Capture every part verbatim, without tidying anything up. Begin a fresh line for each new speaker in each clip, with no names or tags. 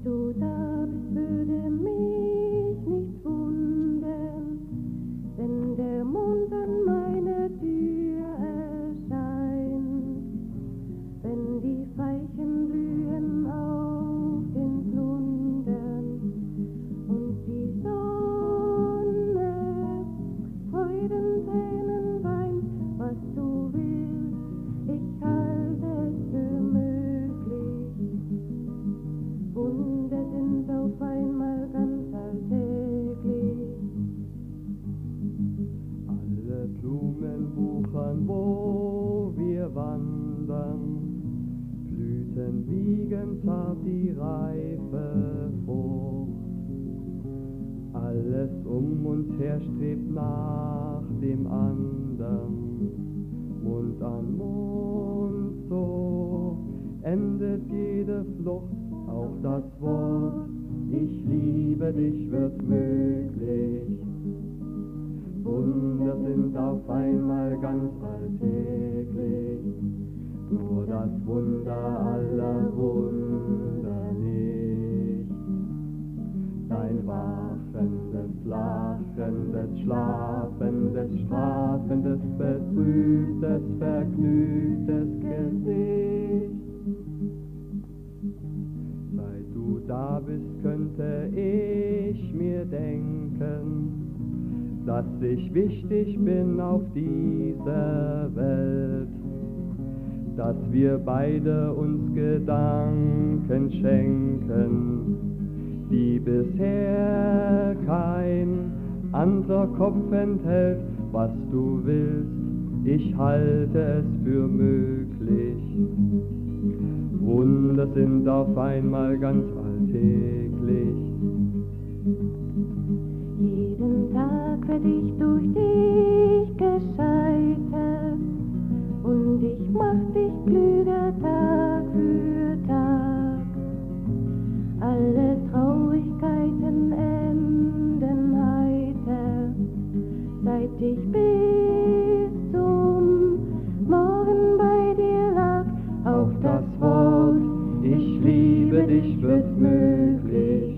du da bist, würde mich nichts wundern, wenn der Mond an meiner Tür erscheint, wenn die Veilchen blühen auf den Flundern und die Sonne Freudentränen weint. Was du willst, ich halte es für möglich. Wunder sind auf einmal ganz alltäglich.
Alle Blumen wuchern, wo wir wandern, Blüten wiegen zart die reife Frucht. Alles um uns her strebt nach dem andern, Mund an Mund, so endet jede Flucht. Auch das Wort, ich liebe dich, wird möglich. Wunder sind auf einmal ganz alltäglich, nur das Wunder aller Wunder nicht. Dein wachendes, lachendes, schlafendes, strafendes, betrübtes, vergnügtes Gesicht. Seit du da bist, könnte ich mir denken, dass ich wichtig bin auf dieser Welt, dass wir beide uns Gedanken schenken, die bisher kein anderer Kopf enthält. Was du willst, ich halte es für möglich. Wunder sind auf einmal ganz alltäglich.
Jeden Tag werd ich durch dich gescheiter und ich mach dich klüger Tag für Tag. Alle Traurigkeiten enden heiter, seit ich bis zum Morgen bei dir lag.
Auch das Wort, ich liebe dich, wird möglich.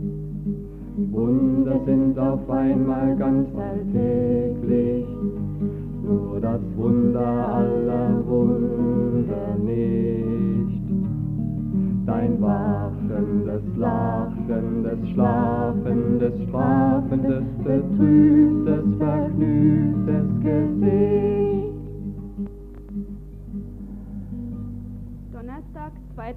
Wunder sind auf einmal ganz alltäglich, nur das Wunder aller Wunder nicht. Dein wachendes, lachendes, schlafendes, strafendes, betrübtes, vergnügtes Gesicht.
Donnerstag, zweiter